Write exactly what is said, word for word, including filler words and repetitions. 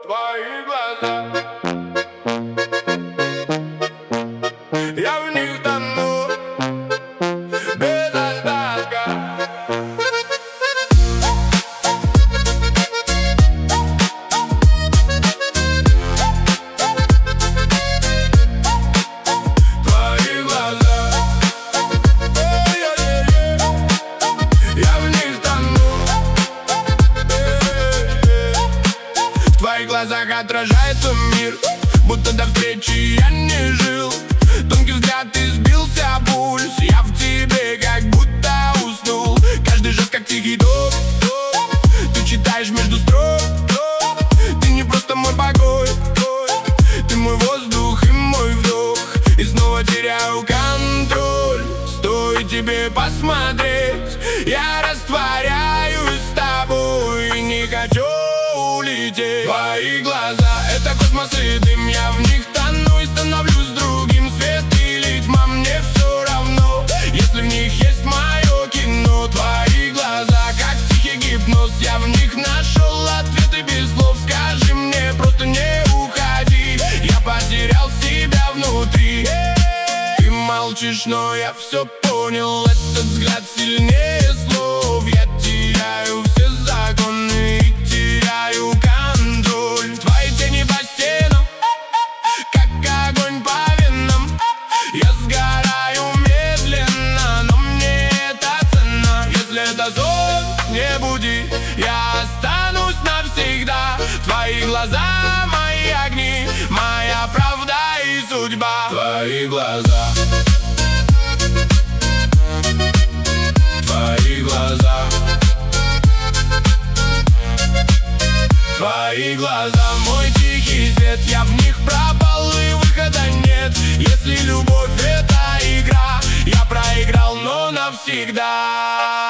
твои глаза. Я в них тону без остатка. Твои глаза, ой-ой-ой, я в них тону. В твоих глазах отражается мир, будто до встречи я не жил. Тонкий взгляд, ты сбился пульс. Я в тебе как будто уснул. Каждый жест как тихий дом. Ты читаешь между строк. Ты не просто мой покой, ты мой воздух и мой вдох. И снова теряю контроль. Стоит тебе посмотреть, я растворяюсь с тобой и не хочу улететь. Твои глаза — это космос и дым. Я в них тону и становлюсь другим. Свет или тьма, мне все равно, если в них есть мое кино. Твои глаза как тихий гипноз. Я в них нашел ответы без слов. Скажи мне, просто не уходи. Я потерял себя внутри. Ты молчишь, но я все понял. Этот взгляд сильнее слов. Я теряю все законы и теряю контроль. Твои тени по стенам, как огонь по венам. Я сгораю медленно, но мне это ценно. Если это сон, не буди, я останусь навсегда. Твои глаза, мои огни, моя правда и судьба. Твои глаза, твои глаза, твои глаза, мой тихий свет. Я в них пропал и выхода нет. Если любовь — это игра, я проиграл, но навсегда.